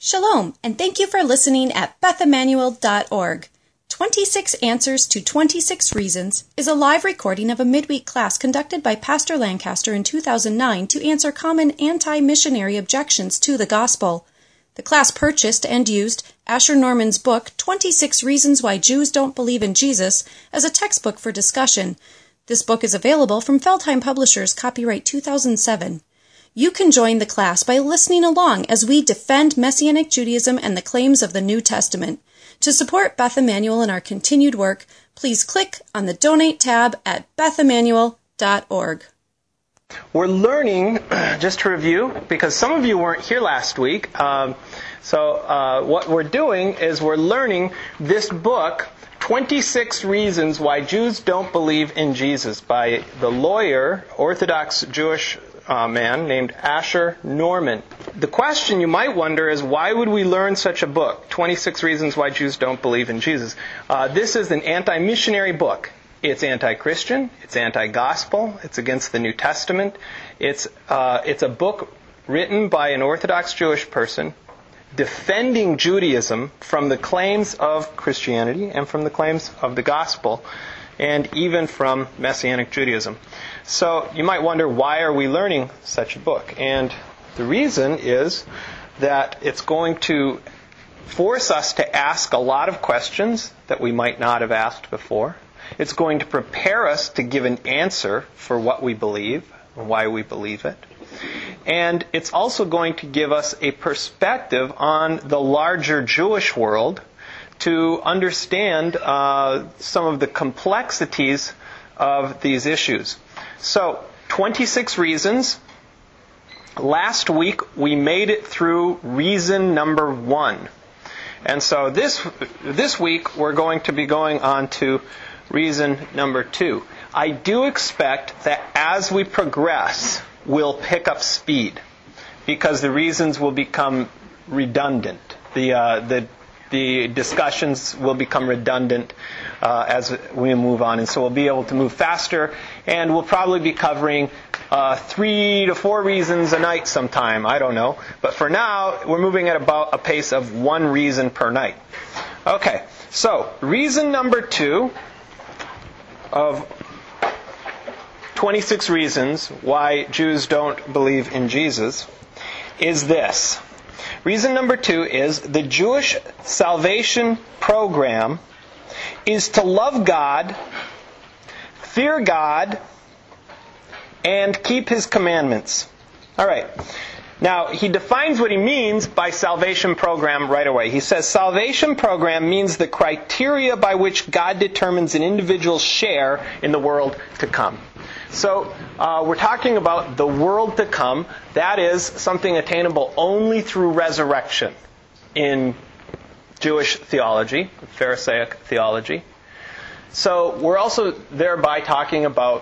Shalom, and thank you for listening at BethEmmanuel.org. 26 Answers to 26 Reasons is a live recording of a midweek class conducted by Pastor Lancaster in 2009 to answer common anti-missionary objections to the gospel. The class purchased and used Asher Norman's book, 26 Reasons Why Jews Don't Believe in Jesus, as a textbook for discussion. This book is available from Feldheim Publishers, copyright 2007. You can join the class by listening along as we defend Messianic Judaism and the claims of the New Testament. To support Beth Emmanuel in our continued work, please click on the Donate tab at BethEmmanuel.org. We're learning, just to review, because some of you weren't here last week, what we're doing is we're learning this book, 26 Reasons Why Jews Don't Believe in Jesus, by the lawyer, Orthodox Jewish man named Asher Norman. The question you might wonder is, why would we learn such a book, 26 Reasons Why Jews Don't Believe in Jesus? This is an anti-missionary book. It's anti-Christian, it's anti-gospel, it's against the New Testament. It's a book written by an Orthodox Jewish person defending Judaism from the claims of Christianity and from the claims of the gospel, and even from Messianic Judaism. So you might wonder, why are we learning such a book? And the reason is that it's going to force us to ask a lot of questions that we might not have asked before. It's going to prepare us to give an answer for what we believe and why we believe it. And it's also going to give us a perspective on the larger Jewish world to understand some of the complexities of these issues. So, 26 reasons. Last week we made it through reason number 1. And so this week we're going to be going on to reason number 2. I do expect that as we progress, we'll pick up speed, because the reasons will become redundant. The discussions will become redundant as we move on, and so we'll be able to move faster, and we'll probably be covering 3 to 4 reasons a night sometime. I don't know. But for now, we're moving at about a pace of 1 reason per night. Okay, so reason number 2 of 26 reasons why Jews don't believe in Jesus is this. Reason number 2 is the Jewish salvation program is to love God, fear God, and keep His commandments. All right. Now, he defines what he means by salvation program right away. He says salvation program means the criteria by which God determines an individual's share in the world to come. So, we're talking about the world to come. That is something attainable only through resurrection in Jewish theology, Pharisaic theology. So, we're also thereby talking about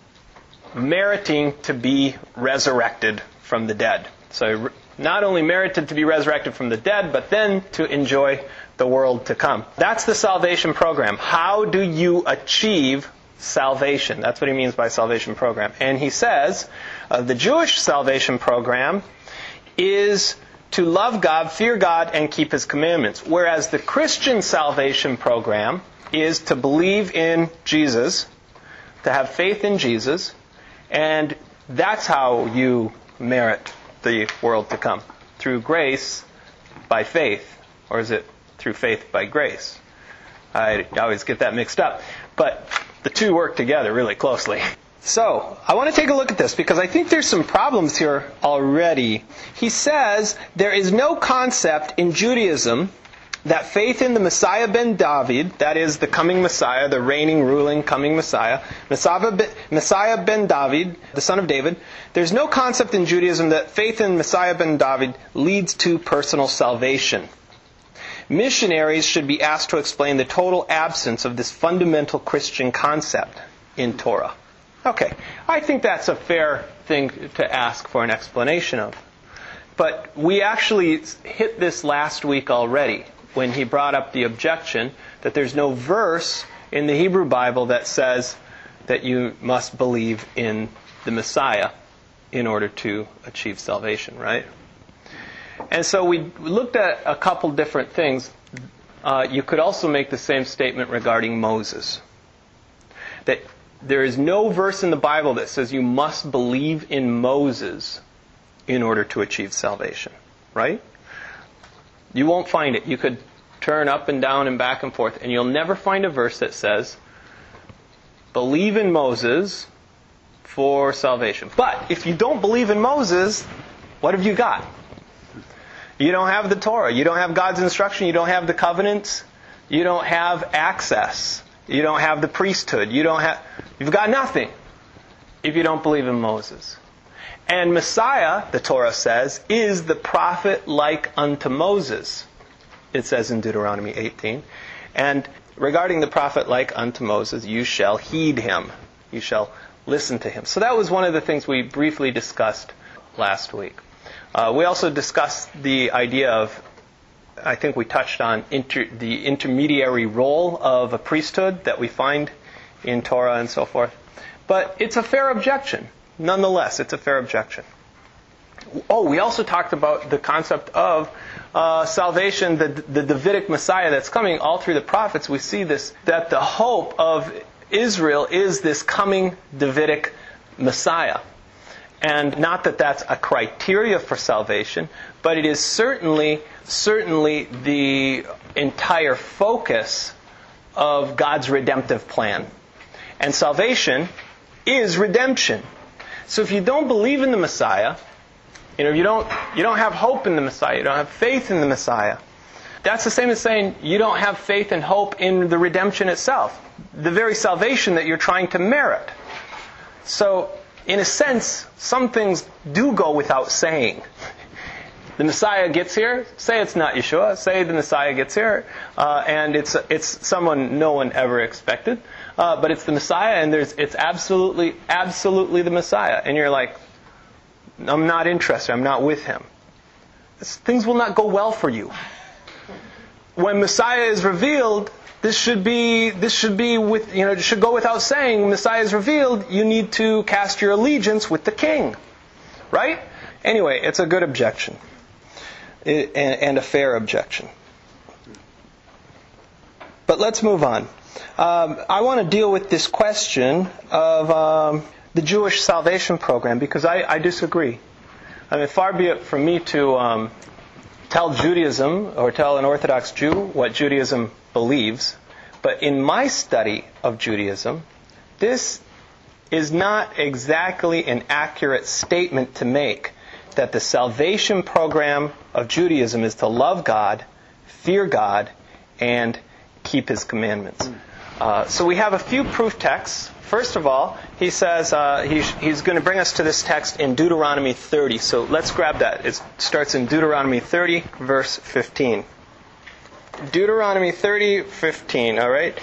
meriting to be resurrected from the dead. So, not only merited to be resurrected from the dead, but then to enjoy the world to come. That's the salvation program. How do you achieve salvation? That's what he means by salvation program. And he says the Jewish salvation program is to love God, fear God, and keep His commandments. Whereas the Christian salvation program is to believe in Jesus, to have faith in Jesus, and that's how you merit the world to come. Through grace by faith. Or is it through faith by grace? I always get that mixed up. But the two work together really closely. So, I want to take a look at this because I think there's some problems here already. He says there is no concept in Judaism that faith in the Messiah ben David, that is the coming Messiah, the reigning, ruling, coming Messiah ben David, the son of David, there's no concept in Judaism that faith in Messiah ben David leads to personal salvation. Missionaries should be asked to explain the total absence of this fundamental Christian concept in Torah. Okay, I think that's a fair thing to ask for an explanation of. But we actually hit this last week already when he brought up the objection that there's no verse in the Hebrew Bible that says that you must believe in the Messiah in order to achieve salvation, right? And so we looked at a couple different things. You could also make the same statement regarding Moses. That there is no verse in the Bible that says you must believe in Moses in order to achieve salvation. Right? You won't find it. You could turn up and down and back and forth, and you'll never find a verse that says, believe in Moses for salvation. But if you don't believe in Moses, what have you got? You don't have the Torah. You don't have God's instruction. You don't have the covenants. You don't have access. You don't have the priesthood. You've got nothing if you don't believe in Moses. And Messiah, the Torah says, is the prophet like unto Moses. It says in Deuteronomy 18. And regarding the prophet like unto Moses, you shall heed him. You shall listen to him. So that was one of the things we briefly discussed last week. We also discussed the idea of, I think we touched on the intermediary role of a priesthood that we find in Torah and so forth. But it's a fair objection. Nonetheless, it's a fair objection. Oh, we also talked about the concept of salvation, the Davidic Messiah that's coming all through the prophets. We see this, that the hope of Israel is this coming Davidic Messiah. And not that that's a criteria for salvation, but it is certainly the entire focus of God's redemptive plan. And salvation is redemption. So if you don't believe in the Messiah, you don't have hope in the Messiah, you don't have faith in the Messiah, that's the same as saying you don't have faith and hope in the redemption itself, the very salvation that you're trying to merit. So, in a sense, some things do go without saying. The Messiah gets here, say it's not Yeshua, say the Messiah gets here, and it's someone no one ever expected, but it's the Messiah, and it's absolutely the Messiah, and you're like, I'm not interested, I'm not with him. Things will not go well for you. When Messiah is revealed, this should with, it should go without saying, when Messiah is revealed, you need to cast your allegiance with the king. Right? Anyway, it's a good objection. And a fair objection. But let's move on. I want to deal with this question of the Jewish salvation program, because I disagree. I mean, far be it from me to tell Judaism or tell an Orthodox Jew what Judaism believes, but in my study of Judaism, this is not exactly an accurate statement to make that the salvation program of Judaism is to love God, fear God, and keep His commandments. So we have a few proof texts. First of all, he says he's going to bring us to this text in Deuteronomy 30. So let's grab that. It starts in Deuteronomy 30, verse 15. Deuteronomy 30, 15, all right?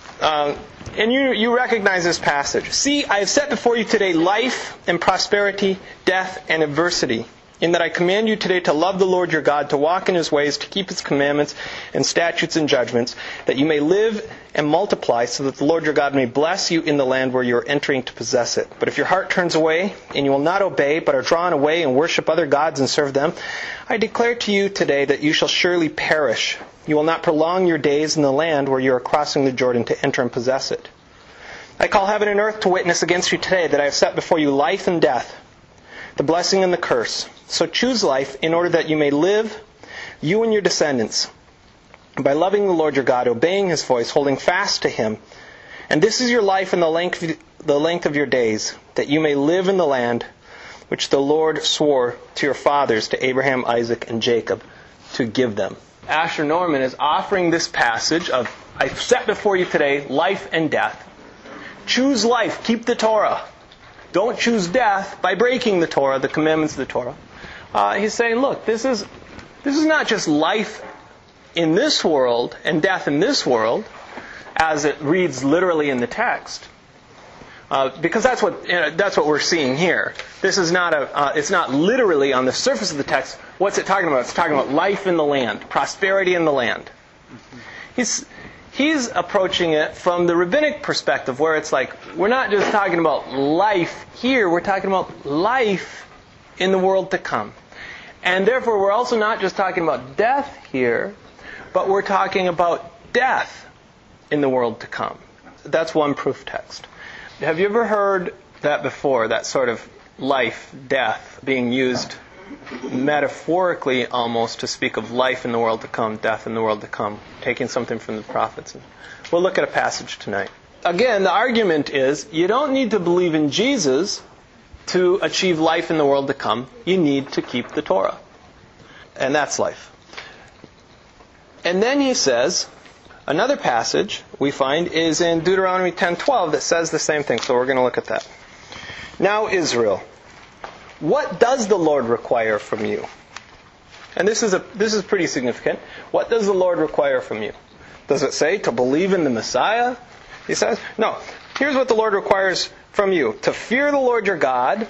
And you recognize this passage. See, I have set before you today life and prosperity, death and adversity, in that I command you today to love the Lord your God, to walk in His ways, to keep His commandments and statutes and judgments, that you may live and multiply, so that the Lord your God may bless you in the land where you are entering to possess it. But if your heart turns away, and you will not obey, but are drawn away and worship other gods and serve them, I declare to you today that you shall surely perish. You will not prolong your days in the land where you are crossing the Jordan to enter and possess it. I call heaven and earth to witness against you today that I have set before you life and death, the blessing and the curse. So choose life in order that you may live, you and your descendants, by loving the Lord your God, obeying His voice, holding fast to Him. And this is your life and the length of your days, that you may live in the land which the Lord swore to your fathers, to Abraham, Isaac, and Jacob, to give them. Asher Norman is offering this passage of, I've set before you today life and death. Choose life, keep the Torah. Don't choose death by breaking the Torah, the commandments of the Torah. He's saying, look, this is not just life in this world and death in this world, as it reads literally in the text, because that's what we're seeing here. This is not it's not literally on the surface of the text. What's it talking about? It's talking about life in the land, prosperity in the land. He's approaching it from the rabbinic perspective, where it's like, we're not just talking about life here, we're talking about life in the world to come. And therefore, we're also not just talking about death here, but we're talking about death in the world to come. That's one proof text. Have you ever heard that before, that sort of life, death, being used metaphorically almost to speak of life in the world to come, death in the world to come, taking something from the prophets? We'll look at a passage tonight. Again, the argument is you don't need to believe in Jesus to achieve life in the world to come. You need to keep the Torah. And that's life. And then he says, another passage we find is in Deuteronomy 10:12 that says the same thing. So we're going to look at that. Now, Israel, what does the Lord require from you? And this is pretty significant. What does the Lord require from you? Does it say to believe in the Messiah? He says, no. Here's what the Lord requires from you. To fear the Lord your God,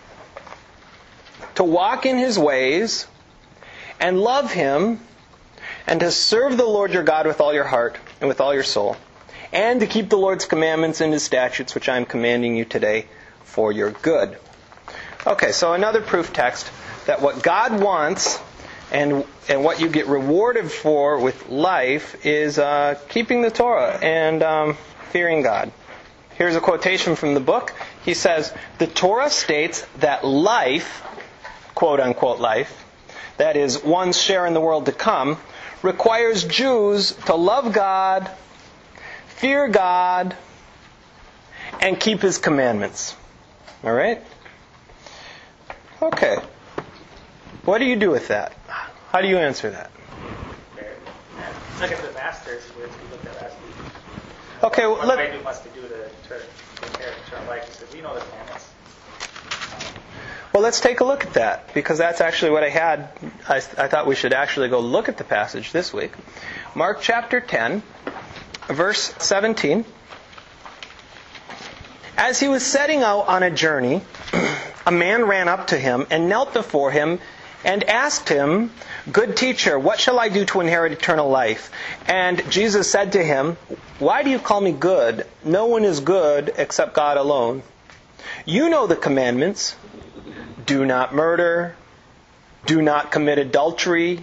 to walk in His ways, and love Him, and to serve the Lord your God with all your heart and with all your soul, and to keep the Lord's commandments and His statutes, which I am commanding you today for your good. Okay, so another proof text that what God wants and what you get rewarded for with life is keeping the Torah and fearing God. Here's a quotation from the book. He says, the Torah states that life, quote unquote life, that is one's share in the world to come, requires Jews to love God, fear God, and keep His commandments. All right? Okay. What do you do with that? How do you answer that? Look at the Master's words we looked at last week. Okay, well, what do must do to inherit eternal life? He says, we know the commandments. Well, let's take a look at that, because that's actually what I had. I thought we should actually go look at the passage this week. Mark chapter 10, verse 17. As he was setting out on a journey, a man ran up to him and knelt before him and asked him, "Good teacher, what shall I do to inherit eternal life?" And Jesus said to him, "Why do you call me good? No one is good except God alone. You know the commandments. Do not murder. Do not commit adultery.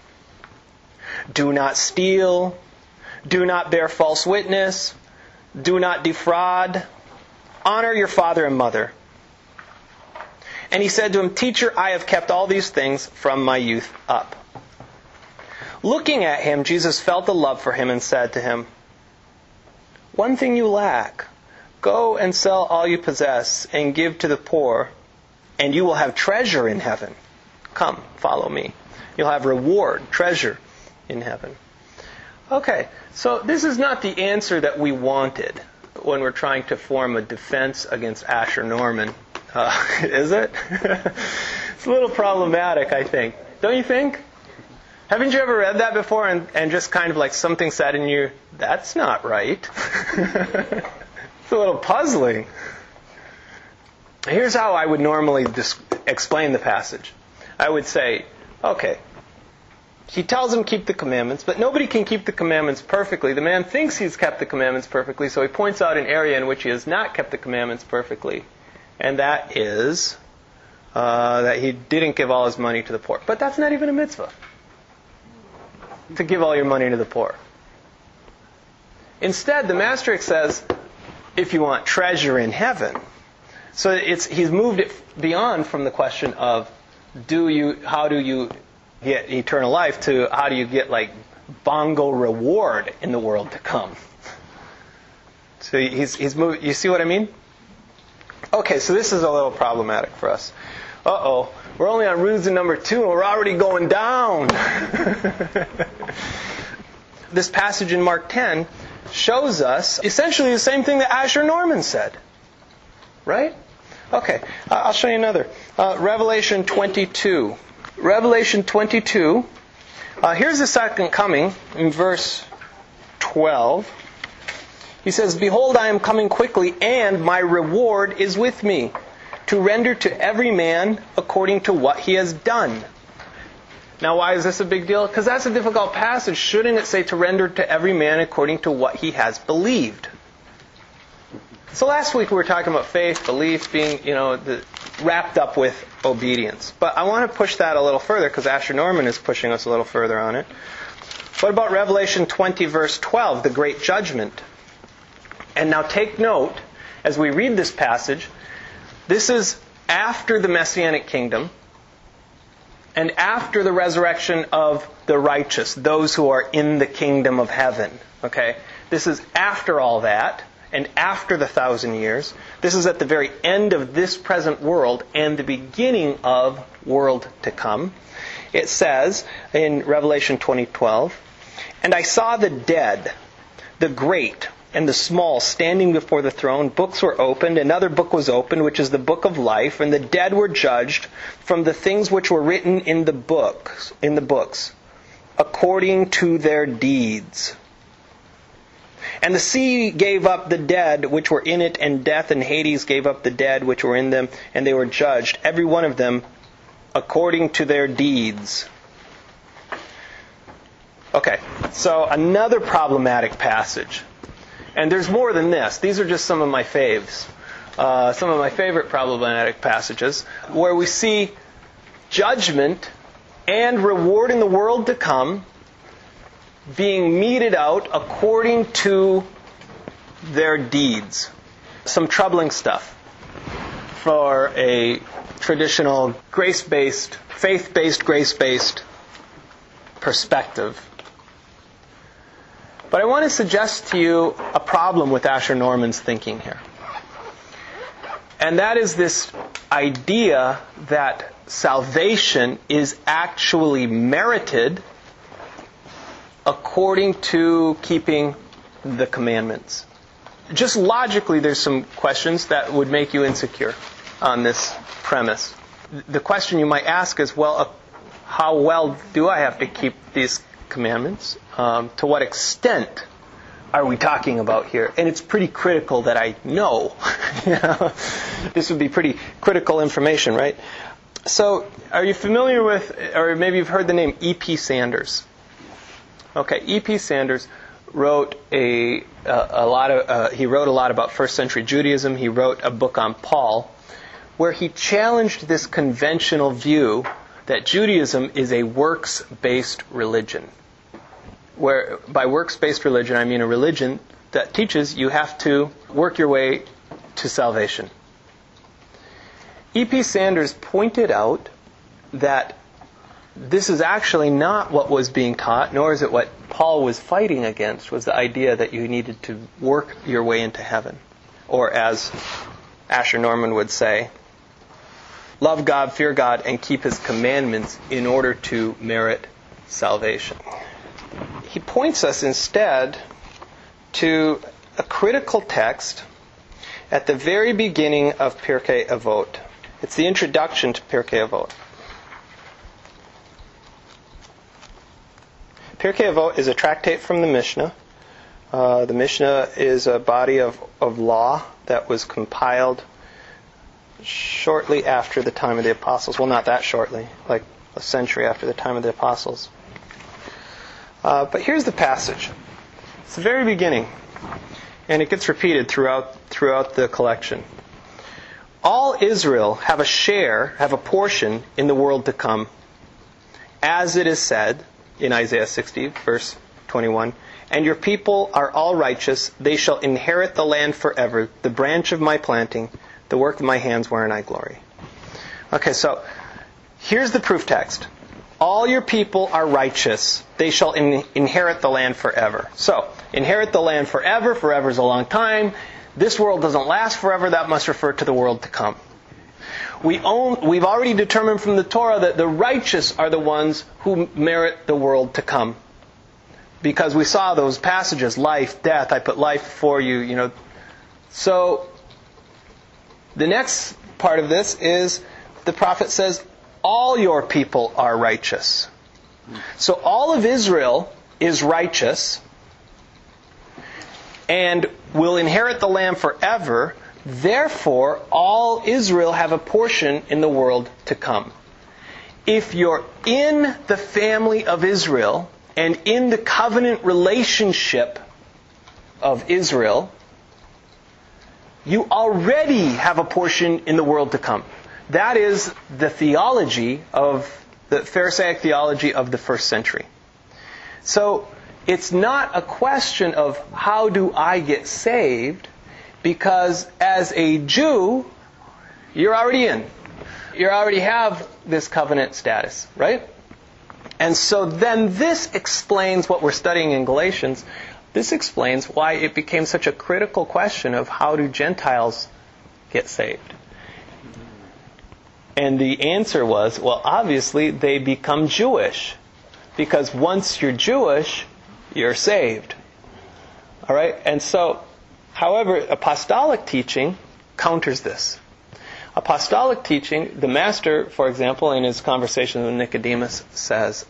Do not steal. Do not bear false witness. Do not defraud. Honor your father and mother." And he said to him, "Teacher, I have kept all these things from my youth up." Looking at him, Jesus felt a love for him and said to him, "One thing you lack. Go and sell all you possess and give to the poor, and you will have treasure in heaven. Come, follow me. You'll have reward, treasure in heaven." Okay, so this is not the answer that we wanted when we're trying to form a defense against Asher Norman. Is it? It's a little problematic, I think. Don't you think? Haven't you ever read that before and just kind of like something said in you, that's not right? It's a little puzzling. Here's how I would normally explain the passage. I would say, okay, he tells him keep the commandments, but nobody can keep the commandments perfectly. The man thinks he's kept the commandments perfectly, so he points out an area in which he has not kept the commandments perfectly. And that is that he didn't give all his money to the poor. But that's not even a mitzvah, to give all your money to the poor. Instead, the Master says, if you want treasure in heaven. So he's moved it beyond from the question of how do you get eternal life to how do you get like bongo reward in the world to come. So he's moved. You see what I mean? Okay, so this is a little problematic for us. Uh-oh, we're only on reason number 2 and we're already going down. This passage in Mark 10 shows us essentially the same thing that Asher Norman said. Right? Okay, I'll show you another. Revelation 22. Revelation 22. Here's the second coming in verse 12. He says, "Behold, I am coming quickly, and my reward is with me, to render to every man according to what he has done." Now, why is this a big deal? Because that's a difficult passage. Shouldn't it say to render to every man according to what he has believed? So last week we were talking about faith, belief being, wrapped up with obedience. But I want to push that a little further because Asher Norman is pushing us a little further on it. What about Revelation 20, verse 12, the great judgment? And now take note, as we read this passage, this is after the Messianic kingdom and after the resurrection of the righteous, those who are in the kingdom of heaven. Okay? This is after all that and after the 1,000 years. This is at the very end of this present world and the beginning of world to come. It says in Revelation 20:12, "And I saw the dead, the great and the small, standing before the throne. Books were opened. Another book was opened, which is the book of life. And the dead were judged from the things which were written in the books, according to their deeds. And the sea gave up the dead which were in it, and death and Hades gave up the dead which were in them, and they were judged, every one of them, according to their deeds." Okay, so another problematic passage. And there's more than this. These are just some of my faves. Some of my favorite problematic passages, where we see judgment and reward in the world to come being meted out according to their deeds. Some troubling stuff for a traditional grace-based, faith-based, grace-based perspective. But I want to suggest to you a problem with Asher Norman's thinking here. And that is this idea that salvation is actually merited according to keeping the commandments. Just logically, there's some questions that would make you insecure on this premise. The question you might ask is, well, how well do I have to keep these commandments? To what extent are we talking about here? And it's pretty critical that I know. This would be pretty critical information, right? So, are you familiar with, or maybe you've heard the name E.P. Sanders? Okay, E.P. Sanders wrote he wrote a lot about first century Judaism. He wrote a book on Paul, where he challenged this conventional view that Judaism is a works-based religion. Where by works-based religion, I mean a religion that teaches you have to work your way to salvation. E.P. Sanders pointed out that this is actually not what was being taught, nor is it what Paul was fighting against, was the idea that you needed to work your way into heaven. Or as Asher Norman would say, love God, fear God, and keep His commandments in order to merit salvation. He points us instead to a critical text at the very beginning of Pirkei Avot. It's the introduction to Pirkei Avot. Pirkei Avot is a tractate from the Mishnah. The Mishnah is a body of law that was compiled shortly after the time of the Apostles. Well, not that shortly, like a century after the time of the Apostles. But here's the passage. It's the very beginning, and it gets repeated throughout the collection. All Israel have a portion in the world to come, as it is said in Isaiah 60, verse 21, "And your people are all righteous; they shall inherit the land forever, the branch of my planting, the work of my hands wherein I glory." Okay, so here's the proof text. All your people are righteous. They shall inherit the land forever. So, inherit the land forever. Forever is a long time. This world doesn't last forever. That must refer to the world to come. We've already determined from the Torah that the righteous are the ones who merit the world to come. Because we saw those passages, life, death, I put life before you, So, the next part of this is the prophet says, all your people are righteous. So all of Israel is righteous and will inherit the land forever. Therefore, all Israel have a portion in the world to come. If you're in the family of Israel and in the covenant relationship of Israel, You already have a portion in the world to come. That is the theology of the Pharisaic theology of the first century. So it's not a question of how do I get saved, because as a Jew, you're already in. You already have this covenant status, right? And so then this explains what we're studying in Galatians. This explains why it became such a critical question of how do Gentiles get saved. And the answer was, well, obviously they become Jewish. Because once you're Jewish, you're saved. All right? And so, however, apostolic teaching counters this. Apostolic teaching, the Master, for example, in his conversation with Nicodemus, says,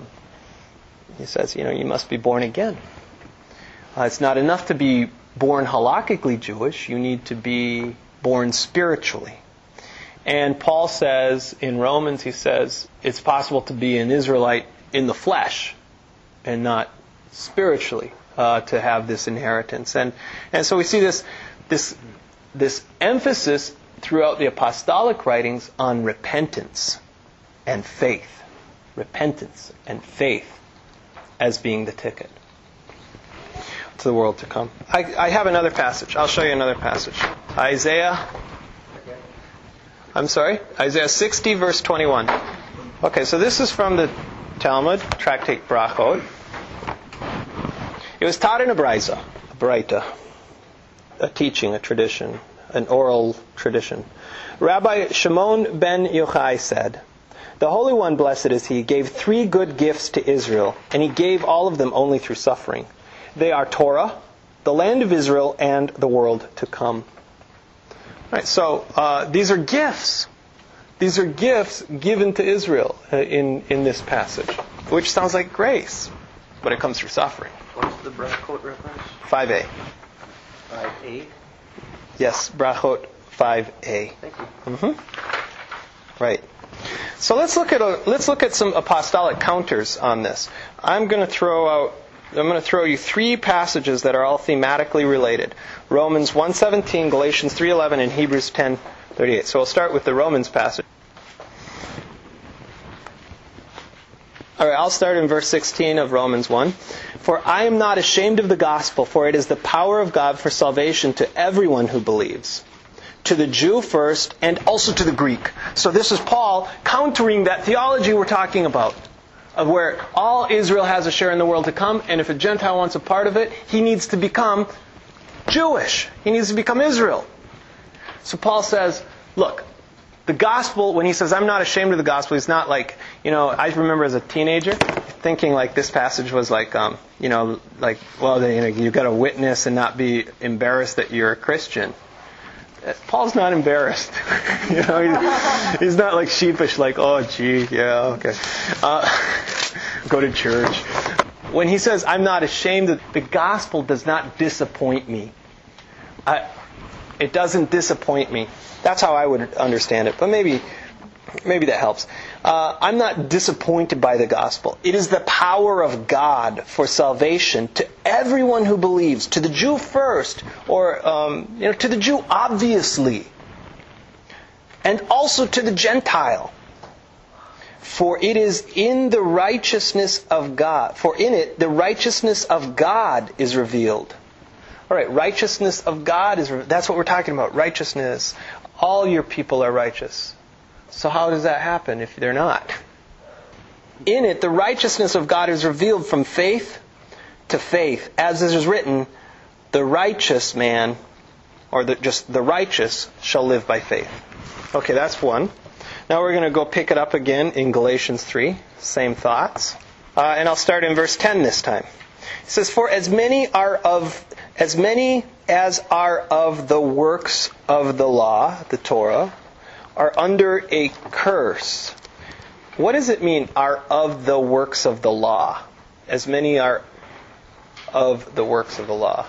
you must be born again. It's not enough to be born halakhically Jewish. You need to be born spiritually. And Paul says, in Romans, he says, it's possible to be an Israelite in the flesh and not spiritually to have this inheritance. And so we see this emphasis throughout the apostolic writings on repentance and faith. Repentance and faith as being the ticket to the world to come. I have another passage. I'll show you another passage. Isaiah 60, verse 21. Okay, so this is from the Talmud, Tractate Brachot. It was taught in a Braita, a teaching, a tradition, an oral tradition. Rabbi Shimon ben Yochai said, "The Holy One, blessed is He, gave 3 good gifts to Israel, and He gave all of them only through suffering. They are Torah, the land of Israel, and the world to come." Right, so these are gifts. These are gifts given to Israel in this passage, which sounds like grace, but it comes through suffering. What's the Brachot reference? 5a. 5a? Yes, Brachot 5a. Thank you. Mm-hmm. Right. So let's look at some apostolic counters on this. I'm going to throw you 3 passages that are all thematically related. Romans 1:17, Galatians 3:11, and Hebrews 10:38. So we'll start with the Romans passage. All right, I'll start in verse 16 of Romans 1. "For I am not ashamed of the gospel, for it is the power of God for salvation to everyone who believes. To the Jew first, and also to the Greek." So this is Paul countering that theology we're talking about, of where all Israel has a share in the world to come, and if a Gentile wants a part of it, he needs to become Jewish. He needs to become Israel. So Paul says, look, the gospel, when he says, "I'm not ashamed of the gospel," he's not like, I remember as a teenager thinking like this passage was like, you've got to witness and not be embarrassed that you're a Christian. Paul's not embarrassed. He's not like sheepish, like, oh, gee, yeah, okay. Go to church. When he says, "I'm not ashamed," the gospel does not disappoint me. It doesn't disappoint me. That's how I would understand it. But maybe that helps. I'm not disappointed by the gospel. It is the power of God for salvation to everyone who believes. To the Jew first, or to the Jew obviously, and also to the Gentile. For it is in the righteousness of God. For in it the righteousness of God is revealed. All right, righteousness of God that's what we're talking about. Righteousness. All your people are righteous. So how does that happen if they're not? In it, the righteousness of God is revealed from faith to faith. As it is written, the righteous man, or the righteous, shall live by faith. Okay, that's one. Now we're going to go pick it up again in Galatians 3. Same thoughts. And I'll start in verse 10 this time. It says, "For as many as are of the works of the law," the Torah, "are under a curse." What does it mean, are of the works of the law? As many are of the works of the law.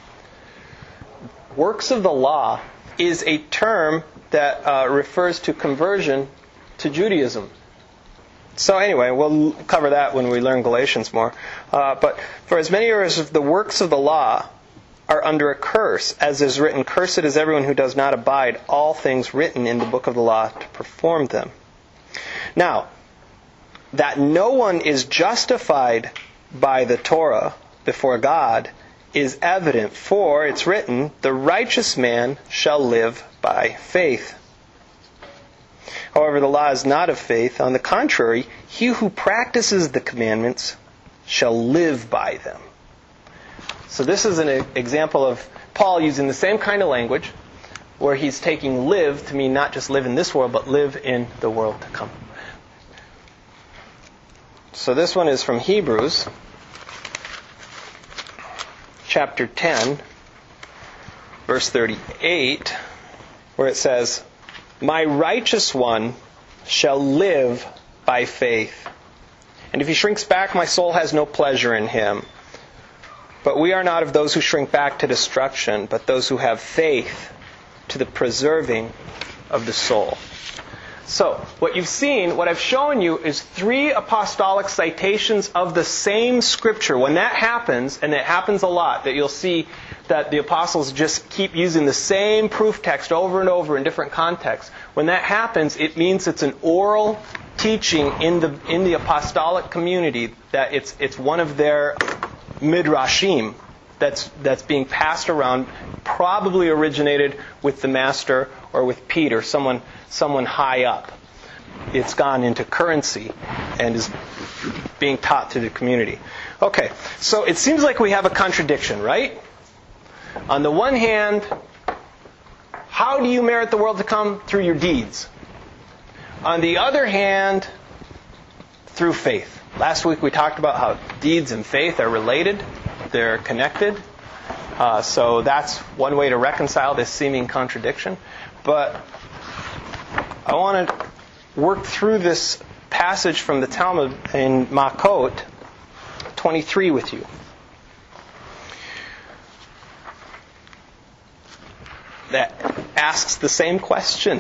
Works of the law is a term that refers to conversion to Judaism. So anyway, we'll cover that when we learn Galatians more. But for as many as of the works of the law are under a curse, as is written, "Cursed is everyone who does not abide all things written in the book of the law to perform them." Now, that no one is justified by the Torah before God is evident, for it's written, "The righteous man shall live by faith." However, the law is not of faith. On the contrary, he who practices the commandments shall live by them. So this is an example of Paul using the same kind of language, where he's taking live to mean not just live in this world, but live in the world to come. So this one is from Hebrews, chapter 10, verse 38, where it says, "My righteous one shall live by faith. And if he shrinks back, my soul has no pleasure in him. But we are not of those who shrink back to destruction, but those who have faith to the preserving of the soul." So, what you've seen, what I've shown you, is 3 apostolic citations of the same scripture. When that happens, and it happens a lot, that you'll see that the apostles just keep using the same proof text over and over in different contexts. When that happens, it means it's an oral teaching in the apostolic community, that it's one of their midrashim that's being passed around, probably originated with the master or with Peter, someone high up. It's gone into currency and is being taught to the community. Okay, so it seems like we have a contradiction, right? On the one hand, how do you merit the world to come? Through your deeds. On the other hand, through faith. Last week we talked about how deeds and faith are related. They're connected. So that's one way to reconcile this seeming contradiction. But I want to work through this passage from the Talmud in Makot 23 with you. That asks the same question.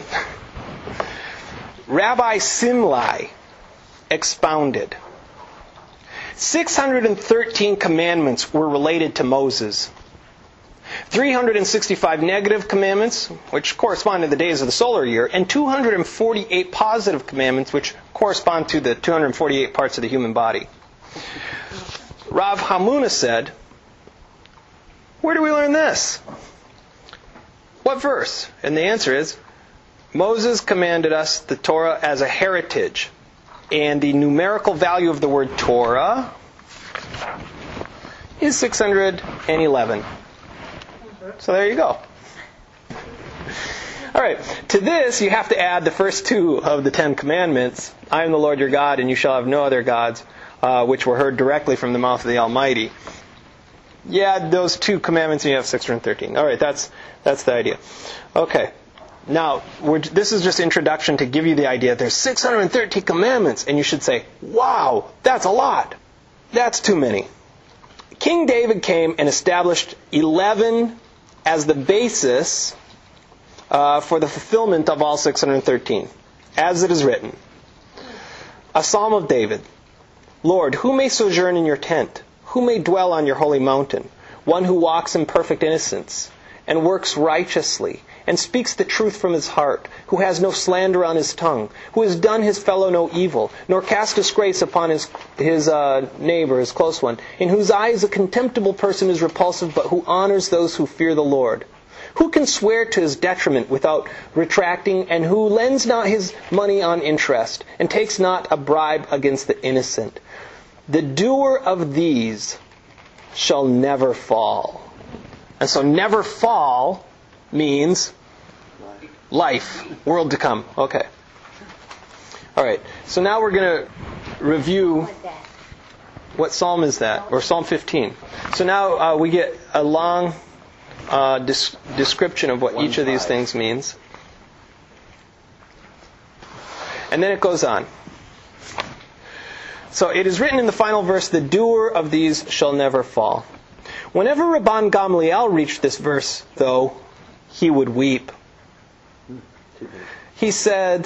Rabbi Simlai expounded. 613 commandments were related to Moses. 365 negative commandments, which correspond to the days of the solar year, and 248 positive commandments, which correspond to the 248 parts of the human body. Rav Hamuna said, "Where do we learn this? What verse?" And the answer is, Moses commanded us the Torah as a heritage. And the numerical value of the word Torah is 611. So there you go. All right. To this, you have to add the first 2 of the 10 commandments. "I am the Lord your God, and you shall have no other gods," which were heard directly from the mouth of the Almighty. Yeah, those 2 commandments, and you have 613. All right, that's the idea. Okay. Now, this is just introduction to give you the idea. There's 613 commandments, and you should say, "Wow, that's a lot. That's too many." King David came and established 11 as the basis for the fulfillment of all 613, as it is written. A Psalm of David. "Lord, who may sojourn in your tent? Who may dwell on your holy mountain? One who walks in perfect innocence and works righteously, and speaks the truth from his heart, who has no slander on his tongue, who has done his fellow no evil, nor cast disgrace upon his neighbor, his close one, in whose eyes a contemptible person is repulsive, but who honors those who fear the Lord. Who can swear to his detriment without retracting, and who lends not his money on interest, and takes not a bribe against the innocent? The doer of these shall never fall." And so never fall means life, world to come. Okay. All right. So now we're going to review what psalm is that, or Psalm 15. So now we get a long description of what each of these things means. And then it goes on. So it is written in the final verse, "The doer of these shall never fall." Whenever Rabban Gamliel reached this verse, though, he would weep. He said,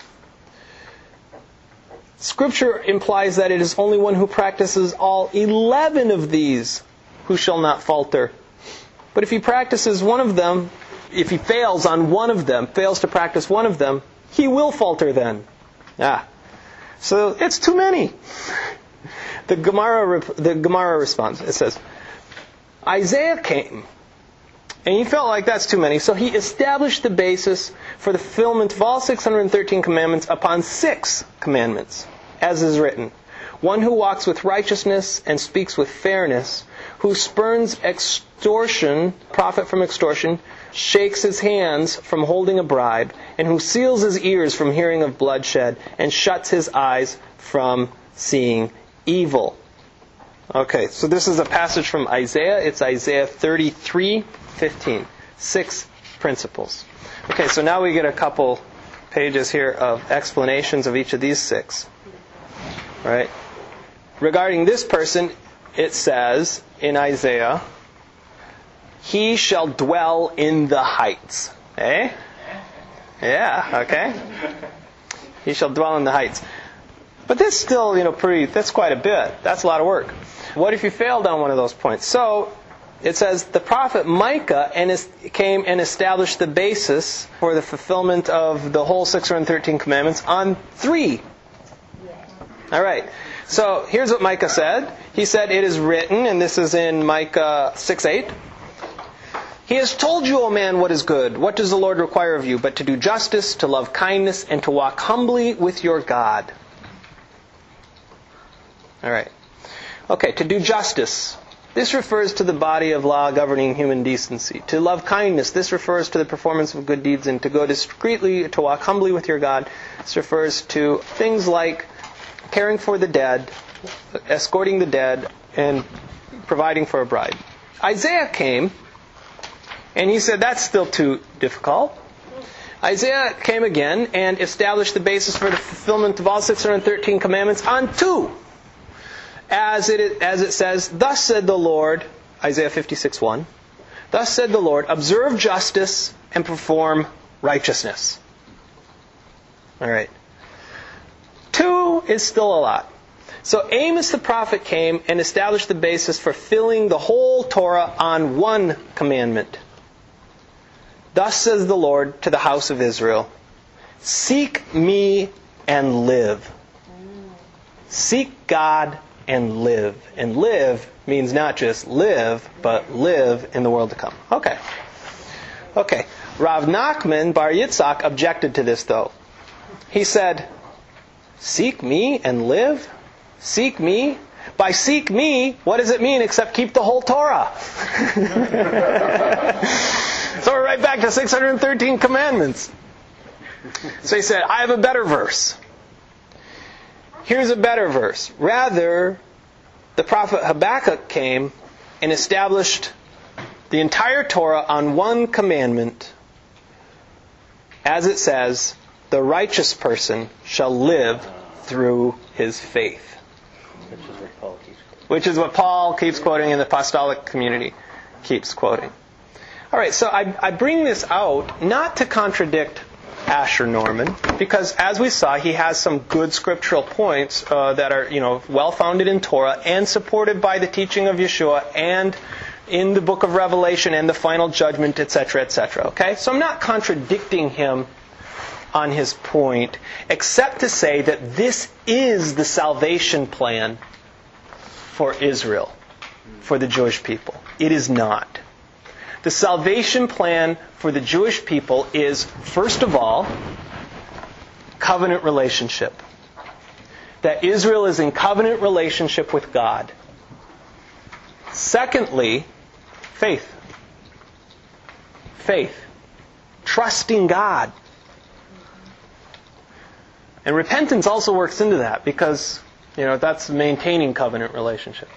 Scripture implies that it is only one who practices all 11 of these who shall not falter. But if he practices one of them, if he fails on one of them, fails to practice one of them, he will falter then. So it's too many. The Gemara responds. It says, Isaiah came, and he felt like that's too many, so he established the basis for the fulfillment of all 613 commandments upon 6 commandments, as is written. One who walks with righteousness and speaks with fairness, who spurns extortion, profit from extortion, shakes his hands from holding a bribe, and who seals his ears from hearing of bloodshed, and shuts his eyes from seeing evil. Okay, so this is a passage from Isaiah. It's Isaiah 33:15. 6 principles. Okay, so now we get a couple pages here of explanations of each of these 6. Right? Regarding this person, it says in Isaiah, he shall dwell in the heights. Eh? Yeah, okay. He shall dwell in the heights. But that's still, that's quite a bit. That's a lot of work. What if you failed on one of those points? So, it says, the prophet Micah came and established the basis for the fulfillment of the whole 613 commandments on 3. All right. So, here's what Micah said. He said, it is written, and this is in Micah 6:8. He has told you, O man, what is good. What does the Lord require of you? But to do justice, to love kindness, and to walk humbly with your God. All right. Okay, to do justice. This refers to the body of law governing human decency. To love kindness. This refers to the performance of good deeds. And to go discreetly, to walk humbly with your God. This refers to things like caring for the dead, escorting the dead, and providing for a bride. Isaiah came, and he said that's still too difficult. Isaiah came again and established the basis for the fulfillment of all 613 commandments on 2. As it says, thus said the Lord, Isaiah 56:1, thus said the Lord, observe justice and perform righteousness. All right. 2 is still a lot. So Amos the prophet came and established the basis for filling the whole Torah on 1 commandment. Thus says the Lord to the house of Israel, seek me and live. Seek God and live. And live means not just live, but live in the world to come. Okay. Rav Nachman Bar Yitzchak objected to this, though. He said, seek me and live? Seek me? By seek me, what does it mean except keep the whole Torah? So we're right back to 613 commandments. So he said, I have a better verse. Here's a better verse. Rather, the prophet Habakkuk came and established the entire Torah on 1 commandment. As it says, the righteous person shall live through his faith. Which is what Paul keeps quoting and the apostolic community keeps quoting. All right, so I bring this out not to contradict Asher Norman, because as we saw, he has some good scriptural points that are, well-founded in Torah and supported by the teaching of Yeshua and in the book of Revelation and the final judgment, etc., etc. Okay, so I'm not contradicting him on his point, except to say that this is the salvation plan for Israel, for the Jewish people. It is not. The salvation plan for the Jewish people is, first of all, covenant relationship. That Israel is in covenant relationship with God. Secondly, faith. Faith. Trusting God. And repentance also works into that because, that's maintaining covenant relationship.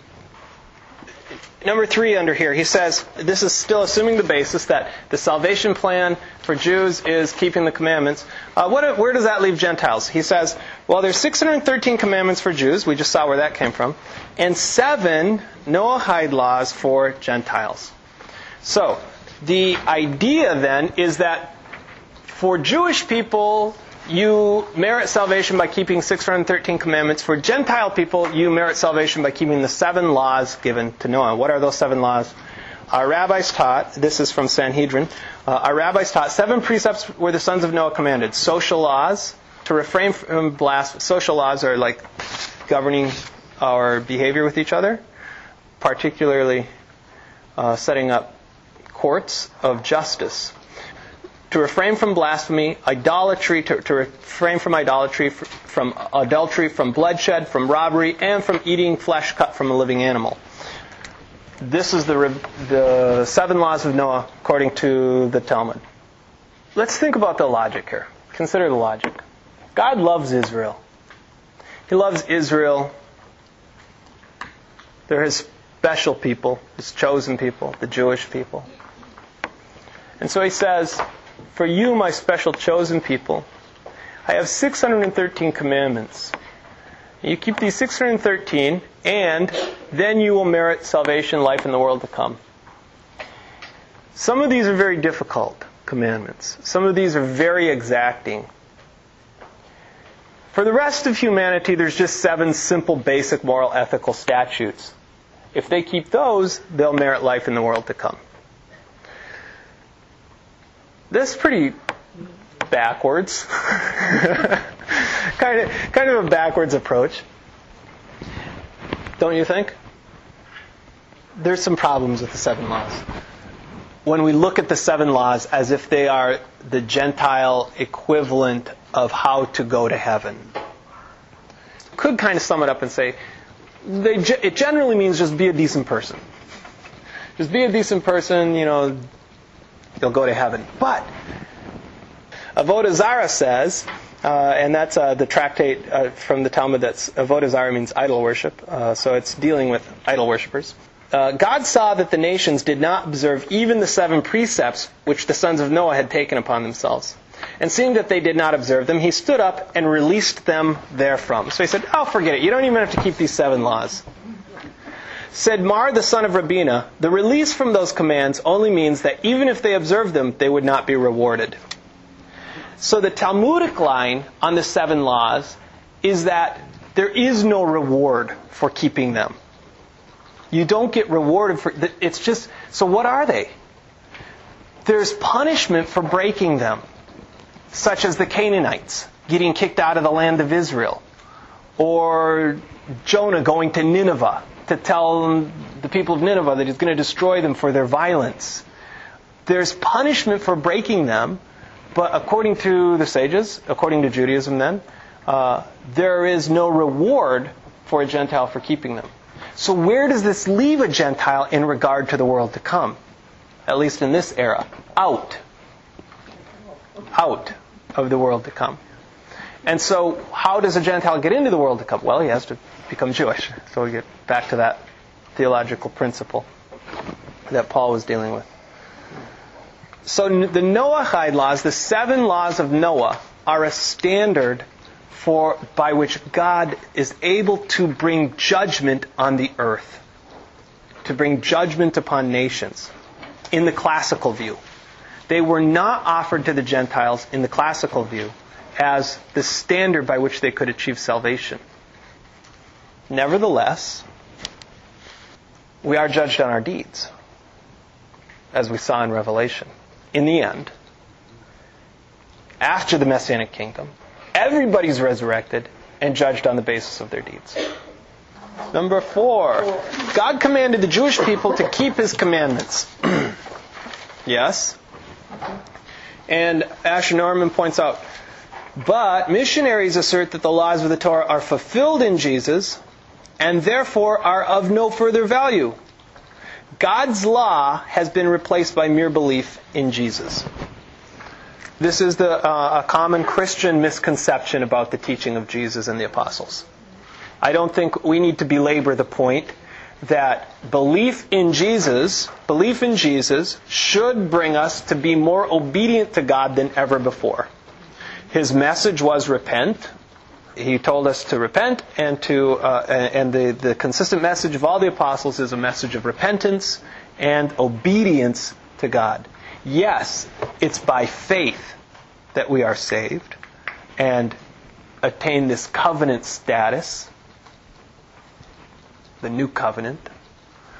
Number 3 under here, he says, this is still assuming the basis that the salvation plan for Jews is keeping the commandments. Where does that leave Gentiles? He says, well, there's 613 commandments for Jews. We just saw where that came from. And 7 Noahide laws for Gentiles. So, the idea then is that for Jewish people, you merit salvation by keeping 613 commandments. For Gentile people, you merit salvation by keeping the 7 laws given to Noah. What are those 7 laws? our rabbis taught, this is from Sanhedrin, our rabbis taught 7 precepts were the sons of Noah commanded. Social laws, to refrain from blasphemy. Social laws are like governing our behavior with each other, particularly setting up courts of justice. To refrain from blasphemy, idolatry, to refrain from idolatry, from adultery, from bloodshed, from robbery, and from eating flesh cut from a living animal. This is the 7 laws of Noah according to the Talmud. Let's think about the logic here. Consider the logic. God loves Israel. He loves Israel. They're His special people, His chosen people, the Jewish people. And so He says, for you, my special chosen people, I have 613 commandments. You keep these 613, and then you will merit salvation, life, in the world to come. Some of these are very difficult commandments. Some of these are very exacting. For the rest of humanity, there's just 7 simple, basic moral, ethical statutes. If they keep those, they'll merit life in the world to come. This is pretty backwards. kind of a backwards approach. Don't you think? There's some problems with the 7 laws. When we look at the 7 laws as if they are the Gentile equivalent of how to go to heaven. Could kind of sum it up and say, it generally means just be a decent person. Just be a decent person, you'll go to heaven. But Avodah Zarah says, and that's the tractate from the Talmud, that's Avodah Zarah means idol worship, so it's dealing with idol worshippers. God saw that the nations did not observe even the 7 precepts which the sons of Noah had taken upon themselves. And seeing that they did not observe them, He stood up and released them therefrom. So He said, forget it. You don't even have to keep these 7 laws. Said Mar, the son of Rabina, the release from those commands only means that even if they observed them, they would not be rewarded. So the Talmudic line on the 7 laws is that there is no reward for keeping them. You don't get rewarded for it's just, so what are they? There's punishment for breaking them, such as the Canaanites getting kicked out of the land of Israel, or Jonah going to Nineveh to tell the people of Nineveh that He's going to destroy them for their violence. There's punishment for breaking them, but according to the sages, according to Judaism then, there is no reward for a Gentile for keeping them. So where does this leave a Gentile in regard to the world to come? At least in this era. Out of the world to come. And so how does a Gentile get into the world to come? Well, he has to become Jewish. So we get back to that theological principle that Paul was dealing with. So the Noahide laws, the 7 laws of Noah, are a standard by which God is able to bring judgment on the earth, to bring judgment upon nations, in the classical view. They were not offered to the Gentiles in the classical view as the standard by which they could achieve salvation. Nevertheless, we are judged on our deeds, as we saw in Revelation. In the end, after the Messianic kingdom, everybody's resurrected and judged on the basis of their deeds. Number 4, God commanded the Jewish people to keep His commandments. Yes. And Asher Norman points out, but missionaries assert that the laws of the Torah are fulfilled in Jesus and therefore are of no further value. God's law has been replaced by mere belief in Jesus. This is a common Christian misconception about the teaching of Jesus and the apostles. I don't think we need to belabor the point that belief in Jesus should bring us to be more obedient to God than ever before. His message was repent. He told us to repent, and the consistent message of all the apostles is a message of repentance and obedience to God. Yes, it's by faith that we are saved and attain this covenant status, the new covenant.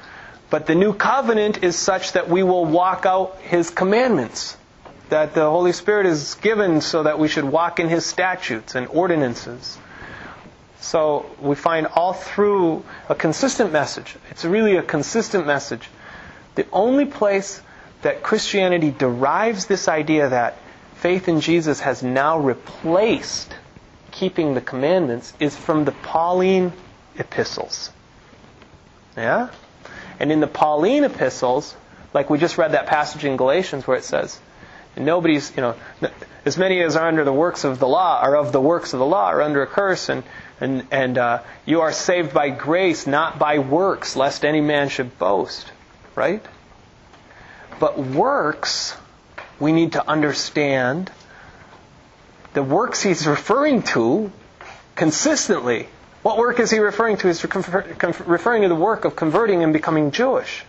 But the new covenant is such that we will walk out His commandments, that the Holy Spirit is given so that we should walk in His statutes and ordinances. So we find all through a consistent message. It's really a consistent message. The only place that Christianity derives this idea that faith in Jesus has now replaced keeping the commandments is from the Pauline epistles. Yeah? And in the Pauline epistles, like we just read that passage in Galatians where it says, nobody's, as many as are under the works of the law are of the works of the law are under a curse, and you are saved by grace, not by works, lest any man should boast. Right? But works, we need to understand the works he's referring to consistently. What work is he referring to? He's referring to the work of converting and becoming Jewish.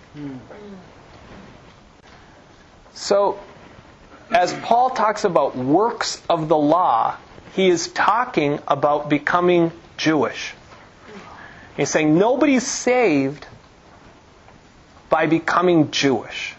So, as Paul talks about works of the law, he is talking about becoming Jewish. He's saying nobody's saved by becoming Jewish.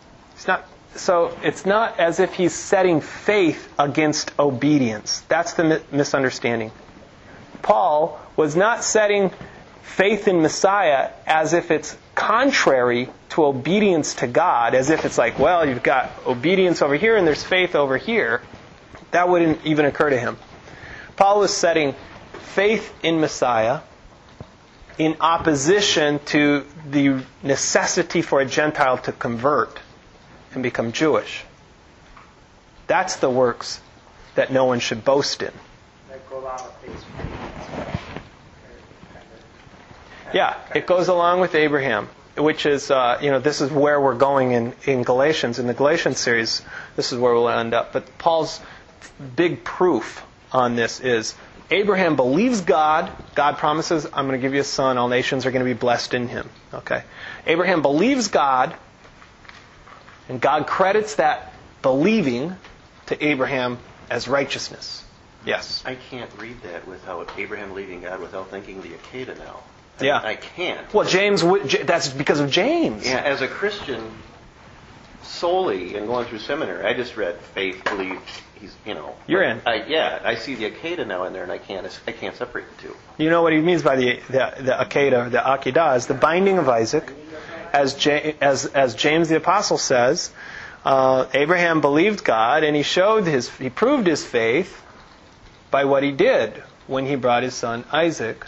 It's not as if he's setting faith against obedience. That's the misunderstanding. Paul was not setting faith in Messiah as if it's contrary to obedience to God, as if it's like, well, you've got obedience over here and there's faith over here. That wouldn't even occur to him. Paul was setting faith in Messiah in opposition to the necessity for a Gentile to convert and become Jewish. That's the works that no one should boast in. Yeah, it goes along with Abraham, which is, this is where we're going in Galatians. In the Galatians series, this is where we'll end up. But Paul's big proof on this is Abraham believes God. God promises, I'm going to give you a son. All nations are going to be blessed in him. Okay. Abraham believes God, and God credits that believing to Abraham as righteousness. Yes? I can't read that without Abraham believing God without thinking the Akedah now. Yeah. I can't. Well, that's because of James. Yeah, as a Christian solely and going through seminary, I just read faith, believe, You're in. I see the Akedah now in there, and I can't separate the two. You know what he means by the Akedah, the Akedah, is the binding of Isaac. As James the Apostle says, Abraham believed God, and he proved his faith by what he did when he brought his son Isaac.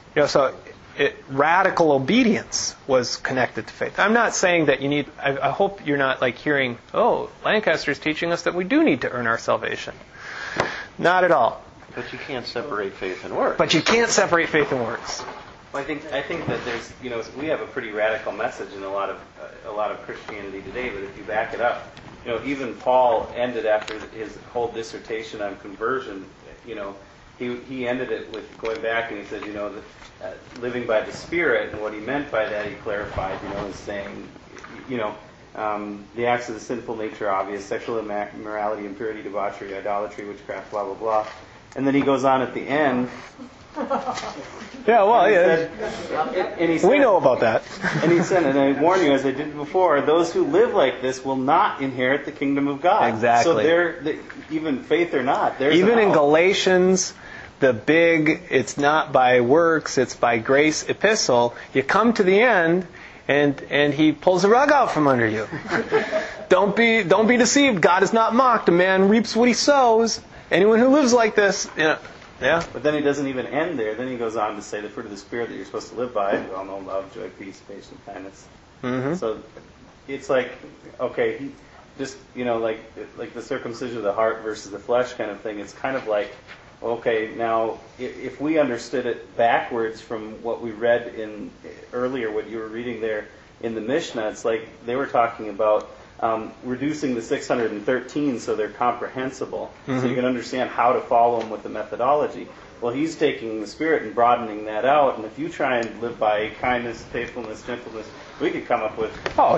Radical obedience was connected to faith. I'm not saying that you need. I hope you're not hearing, Lancaster's teaching us that we do need to earn our salvation. Not at all. But you can't separate faith and works. Well, I think that there's, we have a pretty radical message in a lot of Christianity today. But if you back it up, even Paul ended after his whole dissertation on conversion. He ended it with going back and he said, that living by the Spirit, and what he meant by that, he clarified, is saying, the acts of the sinful nature are obvious: sexual immorality, impurity, debauchery, idolatry, witchcraft, blah blah blah. And then he goes on at the end. Yeah, well, we know about that. And he said, and I warn you, as I did before, those who live like this will not inherit the kingdom of God. Exactly. So even faith or not, there's even in Galatians, the big, it's not by works, it's by grace epistle, you come to the end, and he pulls the rug out from under you. Don't be deceived. God is not mocked. A man reaps what he sows. Anyone who lives like this, Yeah. But then he doesn't even end there. Then he goes on to say the fruit of the Spirit that you're supposed to live by. We all know love, joy, peace, patience, kindness. Mm-hmm. So it's like, okay, just, like the circumcision of the heart versus the flesh kind of thing. It's kind of like, okay, now if we understood it backwards from what we read in earlier, what you were reading there in the Mishnah, it's like they were talking about reducing the 613 so they're comprehensible, so you can understand how to follow them with the methodology. Well, he's taking the Spirit and broadening that out, and if you try and live by kindness, faithfulness, gentleness, we could come up with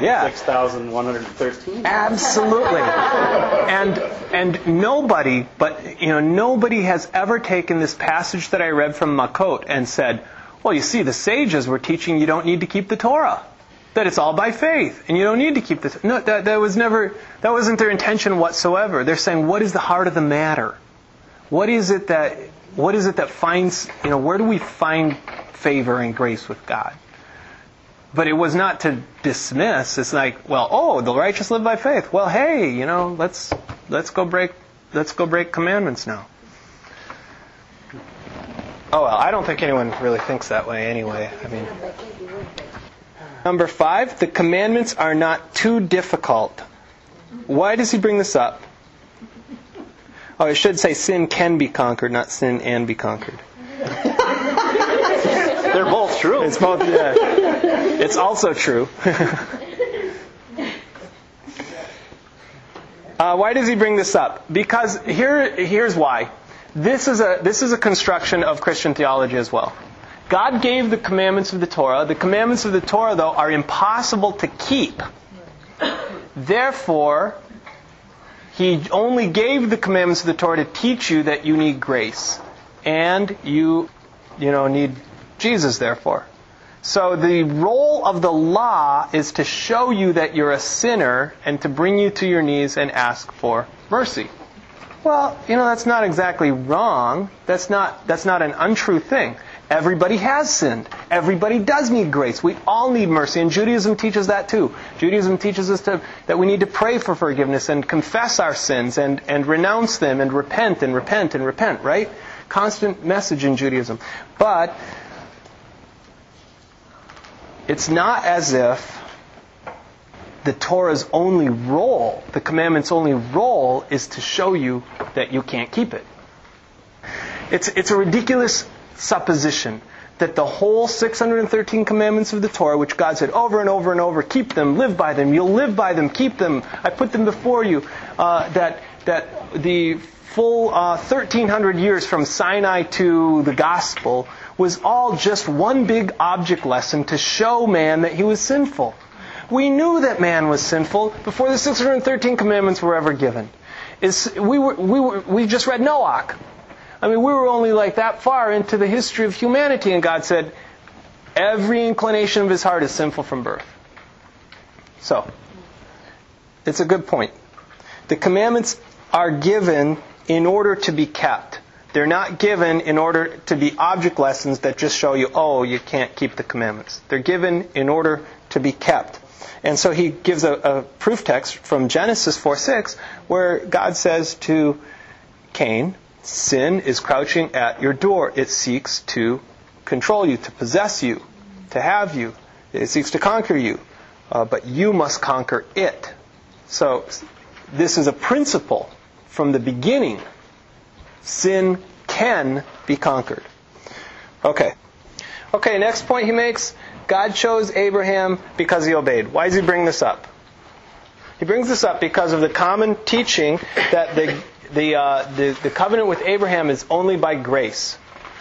6,113. Absolutely. And nobody has ever taken this passage that I read from Makot and said, well, you see, the sages were teaching you don't need to keep the Torah. That it's all by faith, and you don't need to keep this. No, that wasn't their intention whatsoever. They're saying, what is the heart of the matter? What is it that finds, where do we find favor and grace with God? But it was not to dismiss. It's like, the righteous live by faith. Well, hey, let's go break commandments now. Oh well, I don't think anyone really thinks that way anyway. Number 5, the commandments are not too difficult. Why does he bring this up? Oh, I should say sin can be conquered, not sin and be conquered. They're both true. It's both. Yeah. It's also true. Why does he bring this up? Because here's why. This is a construction of Christian theology as well. God gave the commandments of the Torah. The commandments of the Torah, though, are impossible to keep. Therefore, He only gave the commandments of the Torah to teach you that you need grace. And you need Jesus, therefore. So the role of the law is to show you that you're a sinner and to bring you to your knees and ask for mercy. Well, that's not exactly wrong. That's not an untrue thing. Everybody has sinned. Everybody does need grace. We all need mercy, and Judaism teaches that too. Judaism teaches us that we need to pray for forgiveness and confess our sins and renounce them and repent, right? Constant message in Judaism. But it's not as if the Torah's only role, the commandment's only role, is to show you that you can't keep it. It's a ridiculous supposition that the whole 613 commandments of the Torah, which God said over and over and over, keep them, live by them, you'll live by them, keep them, I put them before you, that the full 1,300 years from Sinai to the Gospel was all just one big object lesson to show man that he was sinful. We knew that man was sinful before the 613 commandments were ever given. We just read Noach. We were only like that far into the history of humanity, and God said, every inclination of his heart is sinful from birth. So, it's a good point. The commandments are given in order to be kept. They're not given in order to be object lessons that just show you, you can't keep the commandments. They're given in order to be kept. And so he gives a proof text from Genesis 4:6, where God says to Cain, sin is crouching at your door. It seeks to control you, to possess you, to have you. It seeks to conquer you. But you must conquer it. So this is a principle from the beginning. Sin can be conquered. Okay, next point he makes. God chose Abraham because he obeyed. Why does he bring this up? He brings this up because of the common teaching that the covenant with Abraham is only by grace.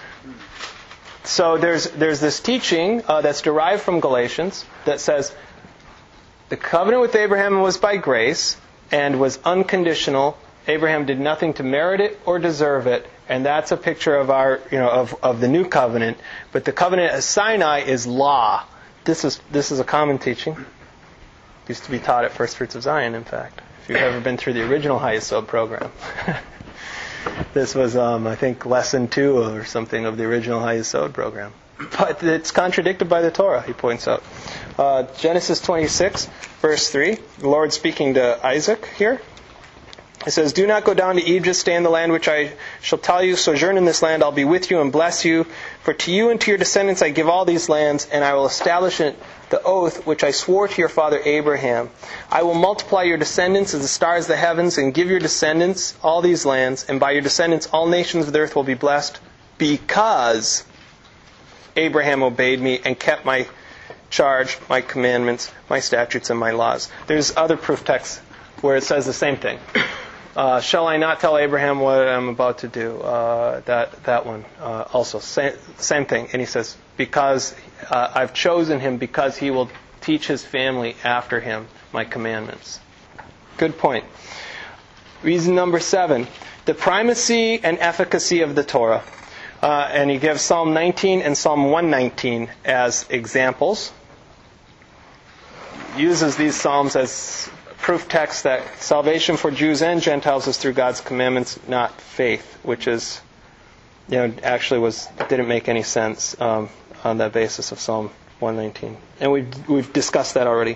So there's this teaching that's derived from Galatians that says the covenant with Abraham was by grace and was unconditional. Abraham did nothing to merit it or deserve it, and that's a picture of our of the new covenant. But the covenant at Sinai is law. This is a common teaching. Used to be taught at First Fruits of Zion, in fact. If you've ever been through the original Hayesod program. This was, I think, lesson 2 or something of the original Hayesod program. But it's contradicted by the Torah, he points out. Genesis 26, verse 3, the Lord speaking to Isaac here. It says, "Do not go down to Egypt, stay in the land which I shall tell you. Sojourn in this land, I'll be with you and bless you. For to you and to your descendants I give all these lands, and I will establish the oath which I swore to your father Abraham. I will multiply your descendants as the stars of the heavens, and give your descendants all these lands, and by your descendants all nations of the earth will be blessed, because Abraham obeyed me and kept my charge, my commandments, my statutes, and my laws." There's other proof texts where it says the same thing. Shall I not tell Abraham what I'm about to do? That one also same thing. And he says, because I've chosen him because he will teach his family after him my commandments. Good point. Reason number 7, the primacy and efficacy of the Torah. And he gives Psalm 19 and Psalm 119 as examples. uses these Psalms as proof text that salvation for Jews and Gentiles is through God's commandments, not faith, which is, actually didn't make any sense on that basis of Psalm 119. And we've discussed that already.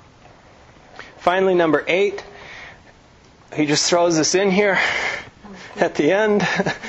Finally, number 8, he just throws this in here at the end.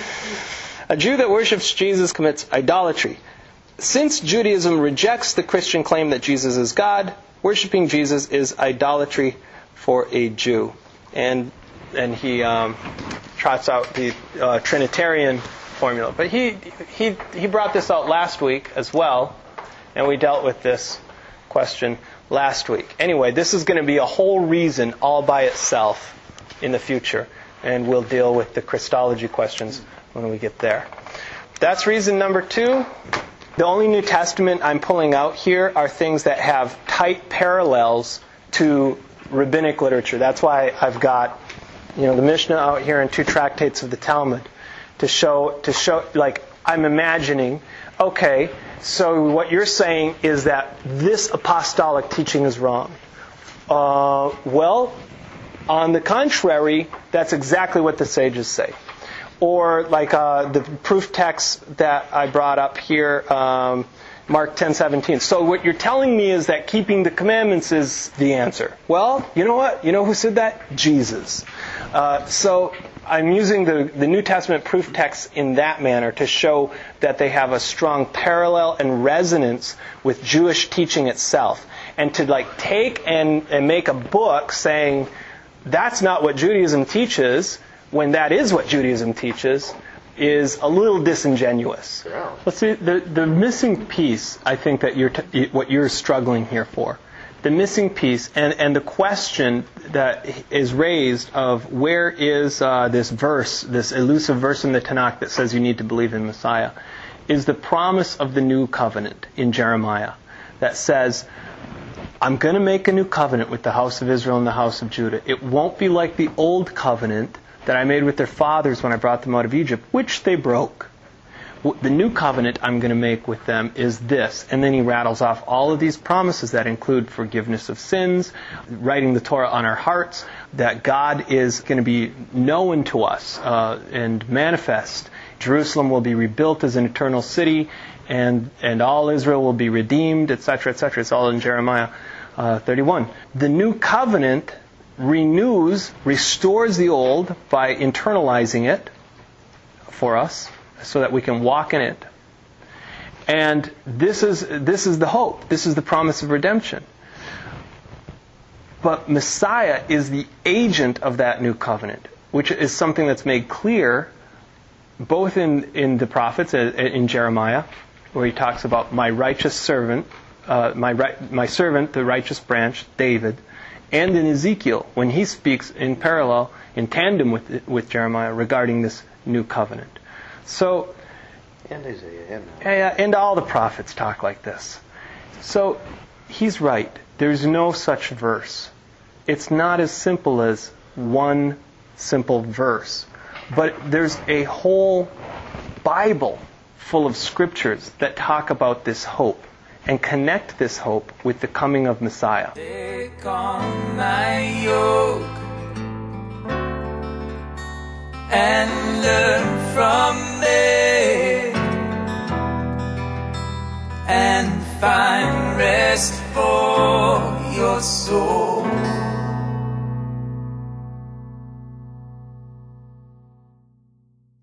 A Jew that worships Jesus commits idolatry. Since Judaism rejects the Christian claim that Jesus is God, worshiping Jesus is idolatry for a Jew. And he trots out the Trinitarian formula. But he brought this out last week as well, and we dealt with this question last week. Anyway, this is going to be a whole reason all by itself in the future, and we'll deal with the Christology questions when we get there. That's reason number 2. The only New Testament I'm pulling out here are things that have tight parallels to rabbinic literature. That's why I've got, the Mishnah out here and 2 tractates of the Talmud to show, like, I'm imagining, okay, so what you're saying is that this apostolic teaching is wrong. Well, on the contrary, that's exactly what the sages say. Or like the proof text that I brought up here, Mark 10:17. So what you're telling me is that keeping the commandments is the answer. Well, you know what? You know who said that? Jesus. So I'm using the New Testament proof texts in that manner to show that they have a strong parallel and resonance with Jewish teaching itself. And to take and make a book saying that's not what Judaism teaches, when that is what Judaism teaches, is a little disingenuous. Yeah. Let's see, the missing piece, I think, that what you're struggling here for, the missing piece, and the question that is raised of where is this verse, this elusive verse in the Tanakh that says you need to believe in Messiah, is the promise of the new covenant in Jeremiah that says, I'm going to make a new covenant with the house of Israel and the house of Judah. It won't be like the old covenant that I made with their fathers when I brought them out of Egypt, which they broke. The new covenant I'm going to make with them is this. And then he rattles off all of these promises that include forgiveness of sins, writing the Torah on our hearts, that God is going to be known to us and manifest. Jerusalem will be rebuilt as an eternal city, and all Israel will be redeemed, etc., etc. It's all in Jeremiah 31. The new covenant restores the old by internalizing it for us so that we can walk in it. And this is the hope. This is the promise of redemption. But Messiah is the agent of that new covenant, which is something that's made clear both in the prophets, in Jeremiah, where he talks about my righteous servant, my servant, the righteous branch, David, and in Ezekiel, when he speaks in parallel, in tandem with Jeremiah, regarding this new covenant. So, And Isaiah. and all the prophets talk like this. So, he's right. There's no such verse. It's not as simple as one simple verse. But there's a whole Bible full of scriptures that talk about this hope and connect this hope with the coming of Messiah. Take on my yoke and learn from me and find rest for your soul.